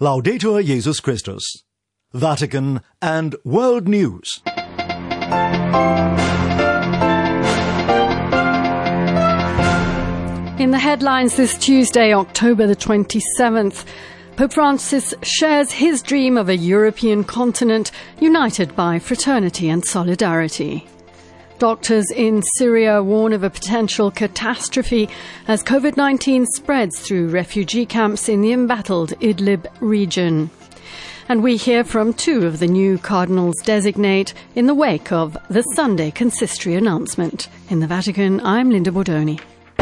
Laudetur Jesus Christus. Vatican and World News. In the headlines this Tuesday, October the 27th, Pope Francis shares his dream of a European continent united by fraternity and solidarity. Doctors in Syria warn of a potential catastrophe as COVID-19 spreads through refugee camps in the embattled Idlib region. And we hear from two of the new cardinals designate in the wake of the Sunday consistory announcement. In the Vatican, I'm Linda Bordoni.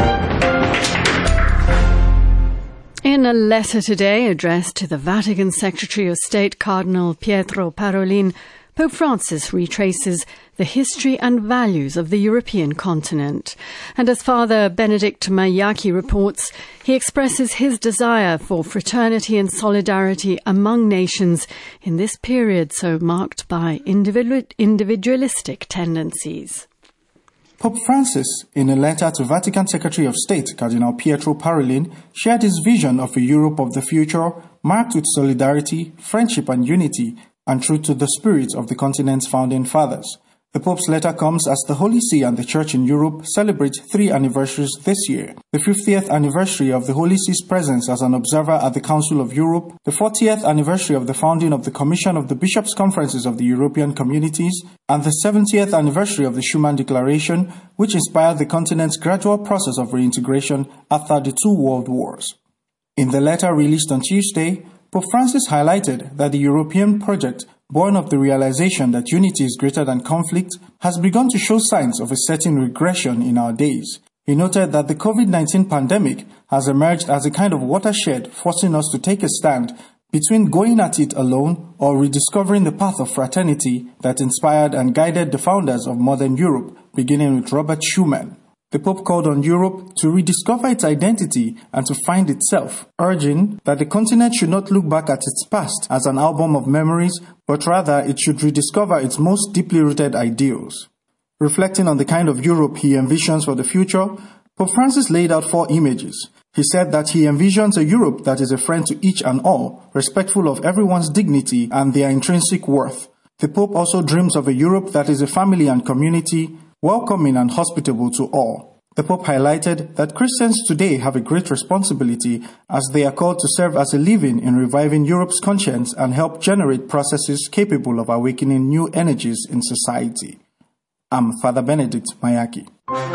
In a letter today addressed to the Vatican Secretary of State Cardinal Pietro Parolin, Pope Francis retraces the history and values of the European continent. And as Father Benedict Mayaki reports, he expresses his desire for fraternity and solidarity among nations in this period so marked by individualistic tendencies. Pope Francis, in a letter to Vatican Secretary of State Cardinal Pietro Parolin, shared his vision of a Europe of the future marked with solidarity, friendship and unity, and true to the spirit of the continent's founding fathers. The Pope's letter comes as the Holy See and the Church in Europe celebrate 3 anniversaries this year: the 50th anniversary of the Holy See's presence as an observer at the Council of Europe, the 40th anniversary of the founding of the Commission of the Bishops' Conferences of the European Communities, and the 70th anniversary of the Schuman Declaration, which inspired the continent's gradual process of reintegration after the 2 world wars. In the letter released on Tuesday, Pope Francis highlighted that the European project, born of the realization that unity is greater than conflict, has begun to show signs of a certain regression in our days. He noted that the COVID-19 pandemic has emerged as a kind of watershed, forcing us to take a stand between going at it alone or rediscovering the path of fraternity that inspired and guided the founders of modern Europe, beginning with Robert Schuman. The Pope called on Europe to rediscover its identity and to find itself, urging that the continent should not look back at its past as an album of memories, but rather it should rediscover its most deeply rooted ideals. Reflecting on the kind of Europe he envisions for the future, Pope Francis laid out 4 images. He said that he envisions a Europe that is a friend to each and all, respectful of everyone's dignity and their intrinsic worth. The Pope also dreams of a Europe that is a family and community, welcoming and hospitable to all. The Pope highlighted that Christians today have a great responsibility as they are called to serve as a leaven in reviving Europe's conscience and help generate processes capable of awakening new energies in society. I'm Father Benedict Mayaki.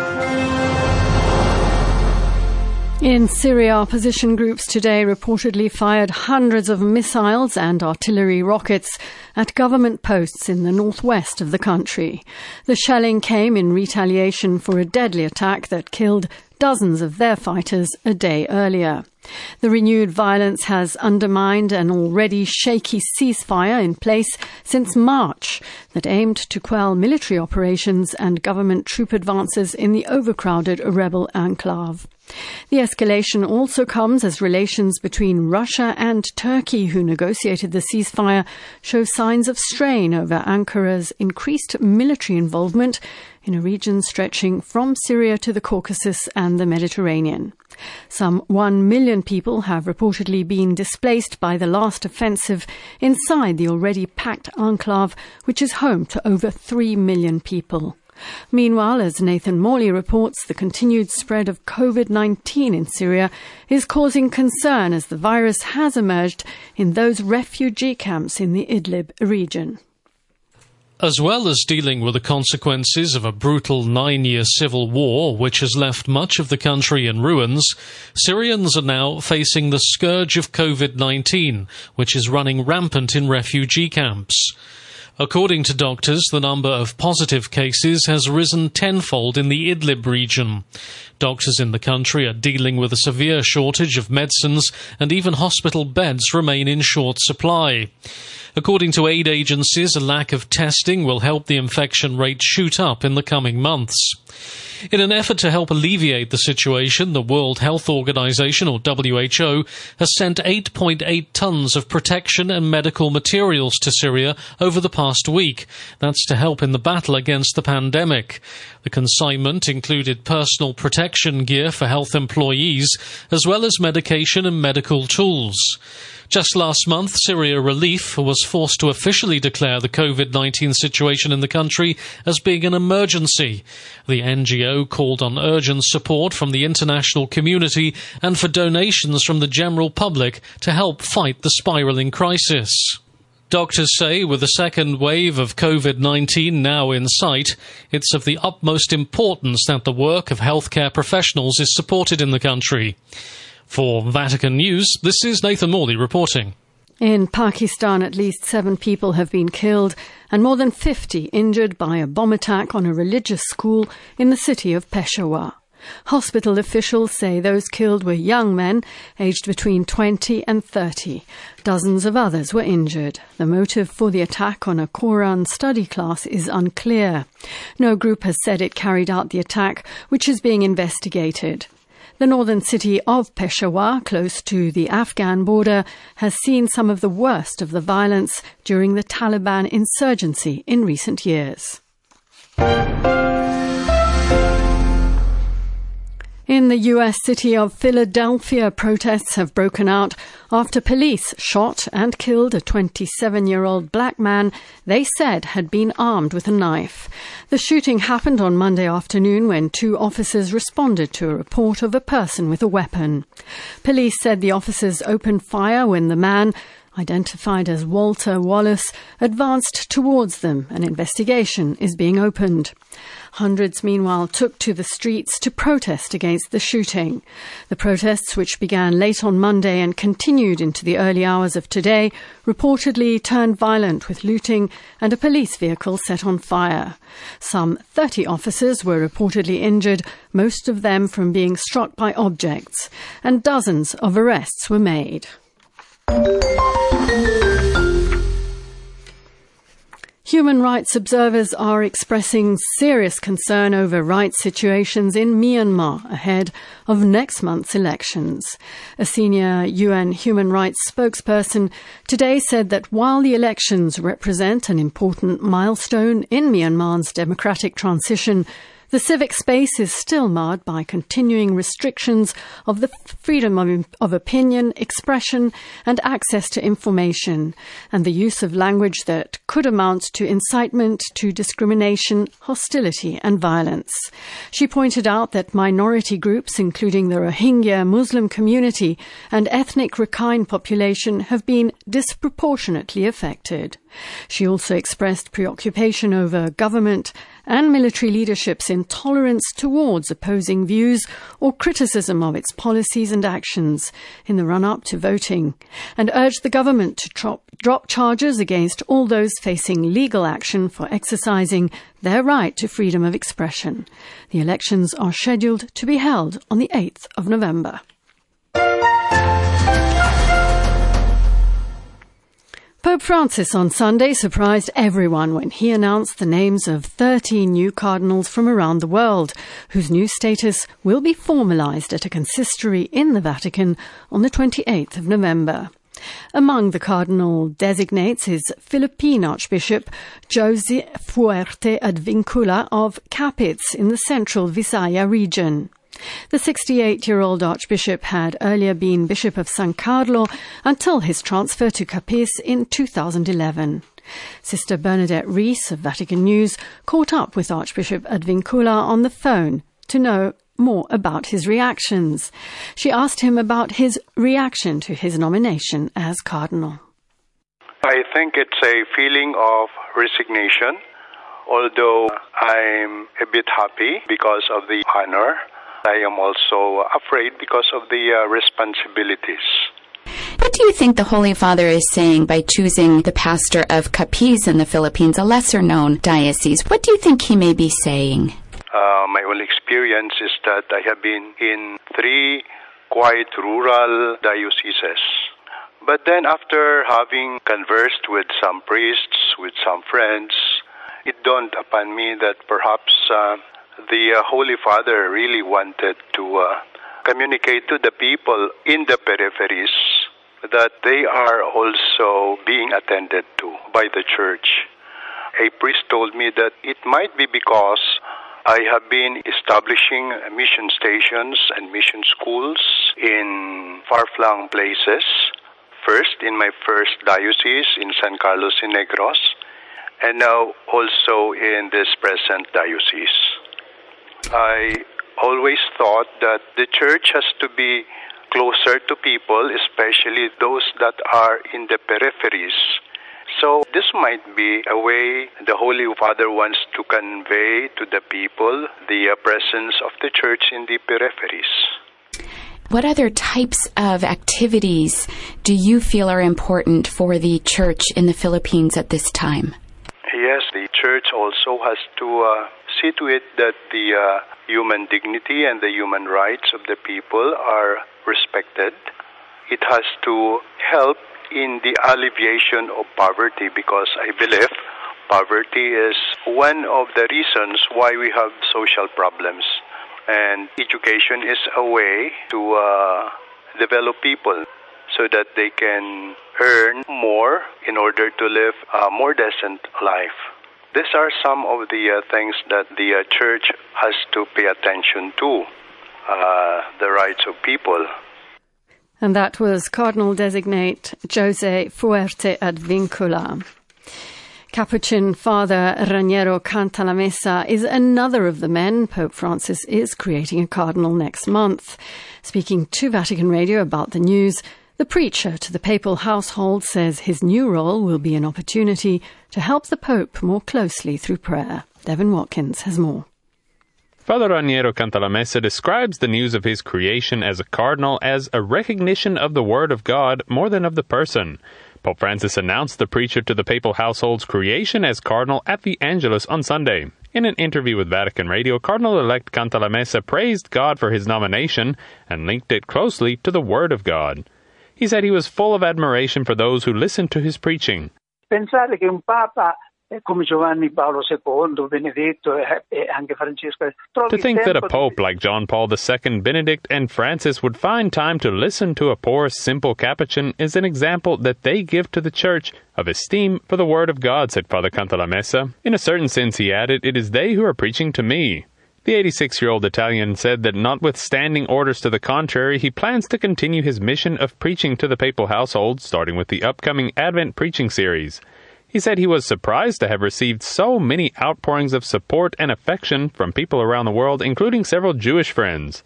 In Syria, opposition groups today reportedly fired hundreds of missiles and artillery rockets at government posts in the northwest of the country. The shelling came in retaliation for a deadly attack that killed dozens of their fighters a day earlier. The renewed violence has undermined an already shaky ceasefire in place since March that aimed to quell military operations and government troop advances in the overcrowded rebel enclave. The escalation also comes as relations between Russia and Turkey, who negotiated the ceasefire, show signs of strain over Ankara's increased military involvement in a region stretching from Syria to the Caucasus and the Mediterranean. Some 1 million people have reportedly been displaced by the last offensive inside the already packed enclave, which is home to over 3 million people. Meanwhile, as Nathan Morley reports, the continued spread of COVID-19 in Syria is causing concern as the virus has emerged in those refugee camps in the Idlib region. As well as dealing with the consequences of a brutal 9-year civil war which has left much of the country in ruins, Syrians are now facing the scourge of COVID-19, which is running rampant in refugee camps. According to doctors, the number of positive cases has risen tenfold in the Idlib region. Doctors in the country are dealing with a severe shortage of medicines, and even hospital beds remain in short supply. According to aid agencies, a lack of testing will help the infection rate shoot up in the coming months. In an effort to help alleviate the situation, the World Health Organization, or WHO, has sent 8.8 tons of protection and medical materials to Syria over the past week. That's to help in the battle against the pandemic. The consignment included personal protection gear for health employees, as well as medication and medical tools. Just last month, Syria Relief was forced to officially declare the COVID-19 situation in the country as being an emergency. The NGO called on urgent support from the international community and for donations from the general public to help fight the spiralling crisis. Doctors say with the second wave of COVID-19 now in sight, it's of the utmost importance that the work of healthcare professionals is supported in the country. For Vatican News, this is Nathan Morley reporting. In Pakistan, at least 7 people have been killed and more than 50 injured by a bomb attack on a religious school in the city of Peshawar. Hospital officials say those killed were young men aged between 20 and 30. Dozens of others were injured. The motive for the attack on a Quran study class is unclear. No group has said it carried out the attack, which is being investigated. The northern city of Peshawar, close to the Afghan border, has seen some of the worst of the violence during the Taliban insurgency in recent years. In the U.S. city of Philadelphia, protests have broken out after police shot and killed a 27-year-old black man they said had been armed with a knife. The shooting happened on Monday afternoon when 2 officers responded to a report of a person with a weapon. Police said the officers opened fire when the man, identified as Walter Wallace, advanced towards them. An investigation is being opened. Hundreds, meanwhile, took to the streets to protest against the shooting. The protests, which began late on Monday and continued into the early hours of today, reportedly turned violent with looting and a police vehicle set on fire. Some 30 officers were reportedly injured, most of them from being struck by objects, and dozens of arrests were made. Human rights observers are expressing serious concern over rights situations in Myanmar ahead of next month's elections. A senior UN human rights spokesperson today said that while the elections represent an important milestone in Myanmar's democratic transition, the civic space is still marred by continuing restrictions of the freedom of opinion, expression and access to information, and the use of language that could amount to incitement to discrimination, hostility and violence. She pointed out that minority groups, including the Rohingya Muslim community and ethnic Rakhine population, have been disproportionately affected. She also expressed preoccupation over government and military leadership's intolerance towards opposing views or criticism of its policies and actions in the run-up to voting, and urged the government to drop charges against all those facing legal action for exercising their right to freedom of expression. The elections are scheduled to be held on the 8th of November. Pope Francis on Sunday surprised everyone when he announced the names of 13 new cardinals from around the world, whose new status will be formalized at a consistory in the Vatican on the 28th of November. Among the cardinal designates is Philippine Archbishop Jose Fuerte Advincula of Capiz in the central Visaya region. The 68-year-old Archbishop had earlier been Bishop of San Carlo until his transfer to Capiz in 2011. Sister Bernadette Rees of Vatican News caught up with Archbishop Advincula on the phone to know more about his reactions. She asked him about his reaction to his nomination as Cardinal. I think it's a feeling of resignation, although I'm a bit happy because of the honor. I am also afraid because of the responsibilities. What do you think the Holy Father is saying by choosing the pastor of Capiz in the Philippines, a lesser-known diocese? What do you think he may be saying? My only experience is that I have been in 3 quite rural dioceses. But then after having conversed with some priests, with some friends, it dawned upon me that perhaps the Holy Father really wanted to communicate to the people in the peripheries that they are also being attended to by the Church. A priest told me that it might be because I have been establishing mission stations and mission schools in far-flung places first in my first diocese in San Carlos in Negros, and now also in this present diocese. I always thought that the church has to be closer to people, especially those that are in the peripheries. So this might be a way the Holy Father wants to convey to the people the presence of the church in the peripheries. What other types of activities do you feel are important for the church in the Philippines at this time? Yes, the church also has to see to it that the human dignity and the human rights of the people are respected. It has to help in the alleviation of poverty, because I believe poverty is one of the reasons why we have social problems. And education is a way to develop people so that they can earn more in order to live a more decent life. These are some of the things that the church has to pay attention to, the rights of people. And that was Cardinal-designate Jose Fuerte Advincula. Capuchin Father Raniero Cantalamessa is another of the men Pope Francis is creating a cardinal next month. Speaking to Vatican Radio about the news, the preacher to the papal household says his new role will be an opportunity to help the Pope more closely through prayer. Devin Watkins has more. Father Raniero Cantalamessa describes the news of his creation as a cardinal as a recognition of the Word of God more than of the person. Pope Francis announced the preacher to the papal household's creation as cardinal at the Angelus on Sunday. In an interview with Vatican Radio, Cardinal-elect Cantalamessa praised God for his nomination and linked it closely to the Word of God. He said he was full of admiration for those who listened to his preaching. Pensare che un Papa come Giovanni Paolo II, Benedetto e anche Francesco. To think that a Pope like John Paul II, Benedict, and Francis would find time to listen to a poor, simple Capuchin is an example that they give to the Church of esteem for the Word of God, said Father Cantalamessa. In a certain sense, he added, it is they who are preaching to me. The 86-year-old Italian said that notwithstanding orders to the contrary, he plans to continue his mission of preaching to the papal household, starting with the upcoming Advent preaching series. He said he was surprised to have received so many outpourings of support and affection from people around the world, including several Jewish friends.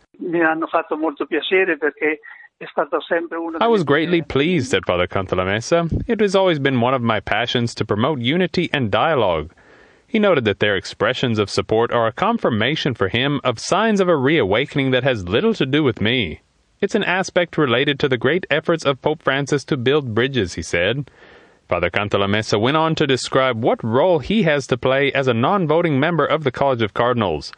I was greatly pleased, said Father Cantalamessa. It has always been one of my passions to promote unity and dialogue. He noted that their expressions of support are a confirmation for him of signs of a reawakening that has little to do with me. It's an aspect related to the great efforts of Pope Francis to build bridges, he said. Father Cantalamessa went on to describe what role he has to play as a non-voting member of the College of Cardinals.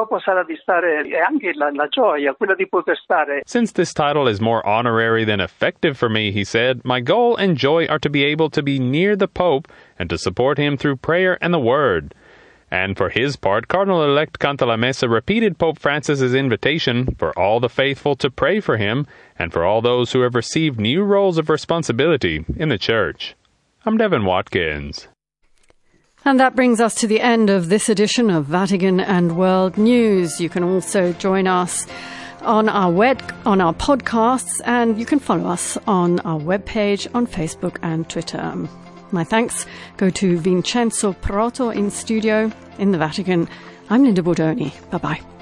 Since this title is more honorary than effective for me, he said, my goal and joy are to be able to be near the Pope and to support him through prayer and the Word. And for his part, Cardinal-elect Cantalamessa repeated Pope Francis's invitation for all the faithful to pray for him and for all those who have received new roles of responsibility in the Church. I'm Devin Watkins. And that brings us to the end of this edition of Vatican and World News. You can also join us on our podcasts, and you can follow us on our webpage, on Facebook and Twitter. My thanks go to Vincenzo Proto in studio in the Vatican. I'm Linda Bordoni. Bye-bye.